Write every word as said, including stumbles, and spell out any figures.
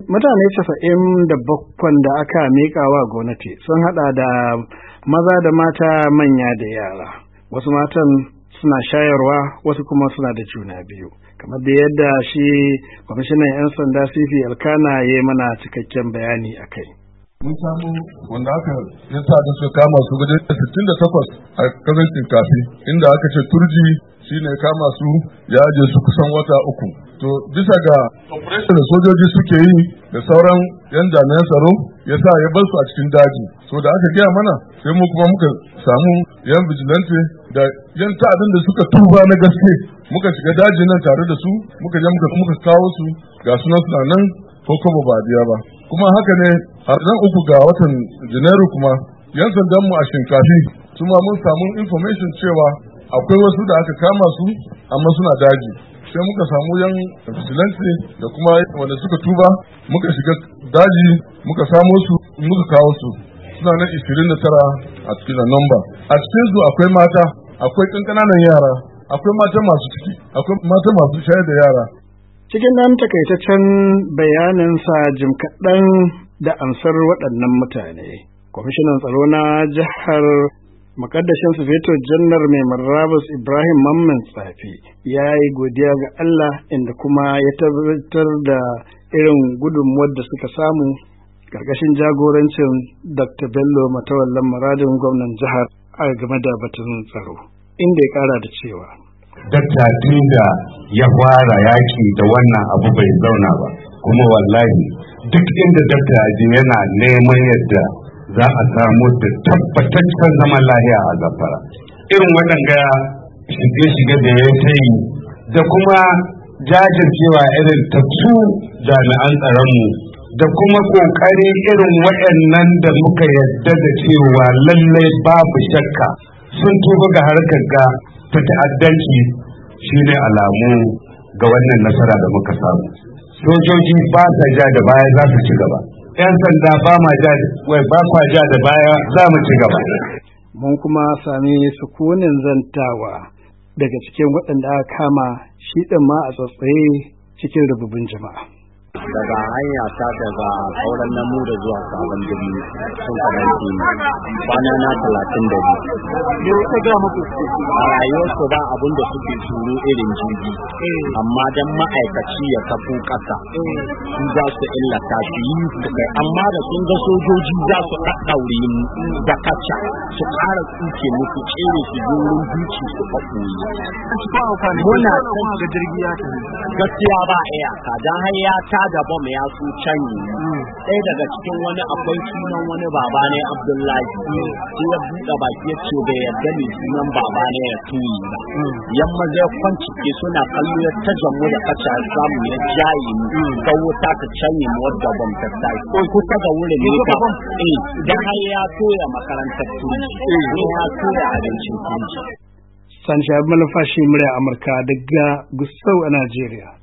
Mutane casa'in da bakwai da aka miƙa wa gwamnati sun haɗa da maza da mata, manya da yara. Wasu matan suna shayarwa, wasu kuma suna da juna biyu. Kamar da yadda shi kwamishinan 'yan sanda Sifi Alkana ya yi mana cikakken bayani a kai. Mun samu wanda aka ya sa da su kama su guda sittin da takwas a kasar Shinkafi, inda aka ce turji shine kama su ya aje su kusan wata uku. To bisa ga operation da sojoji suke yi da sauran yan jami'an tsaro ya sa ya bar su a cikin daji. So da aka gaya mana sai mu kuma muka samu yan vigilante da yan ta'adin da suka tuba na gaske, muka shiga daji nan tare da su, muka je muka muka kawo su ga sunan suna nan ko kuma ba biya ba. Kuma haka ne har ran uku ga watan Janairu kuma yan sandan mu a Shinkafi su ma mun samu information cewa akwai wasu da aka kama su amma suna daji. Sai muka samu yan vigilante da kuma wanda suka tuba, muka shiga daji muka samo su muka kawo su, suna nan ishirin da tara a cikin number. A cikin su akwai mata, akwai kankananan yara, akwai mata masu ciki, akwai mata masu shayar da yara. Cikin nan takaitaccen bayaninsa jim kaɗan da amsar waɗannan mutane, kwamishinan tsaro na jihar Makaddashin Sufeto Janar Mai Marabus Ibrahim Mamman Tsafi ya yi godiya ga Allah, inda kuma ya tabbatar da irin gudunmuwar da suka samu ƙarƙashin jagorancin Doctor Bello Matawallan Muradin gwamnan jihar a game da batun tsaro, inda ya ƙara da cewa dakta tun da ya fara yaki da wannan abu bai zauna ba, kuma wallahi duk inda dakta yana neman yadda za a samu da tabbataccen zaman lahiya a Zamfara. Irin waɗanda shige-shige da ya ta yi da kuma jajircewa irin tattu jami'an tsaronmu da kuma ƙoƙari irin waɗannan da muka yadda da cewa lallai babu shakka sun tuba ga harkar ga ta ta'addanci shine alamu ga wannan nasara da muka samu. Sojoji ba sa ja da baya, za su ci gaba. 'Yan sanda ba ma ja wai ba kwa ja da baya, za mu ci gaba. Mun kuma sami sukunin zantawa daga cikin waɗanda aka kama shi ɗin ma a tsatsaye cikin rububin jama'a. Daga hanya ta daga sauran namu da zuwa sabon birni sun karanci kwana na talatin da biyu. Me ka ga muku? A rayuwarsu ba abin da suke tsoro irin jirgi, amma dan ma'aikaci ya tafi ƙasa su za su illata su yi da kai, amma da sun ga sojoji za su ɗaɗɗaure mu da kaca su ƙara tsuke musu tsere su je wurin duki su ɓaɓɓoye. Muna da jirgi ya tafi. Gaskiya ba iyaka don har ya ta da bom ya su canyi. Ɗaya daga cikin wani akwai sunan wani baba ne Abdullahi, sai ya buɗe baki ya ce bai yarda ne sunan baba ne ya tuyi ba. Yamma zai kwanci ke suna kallo ya ta jamu da kaca samu ya jaye mu ga wuta ta canyi mu wadda bom ta tayi. Ko kusa ga wurin ne ka eh dan har ya toya makarantar tuyi, ne ya toya abincin tuyi. Sani Shabi Malafashi, murya Amurka daga Gusau a Najeriya.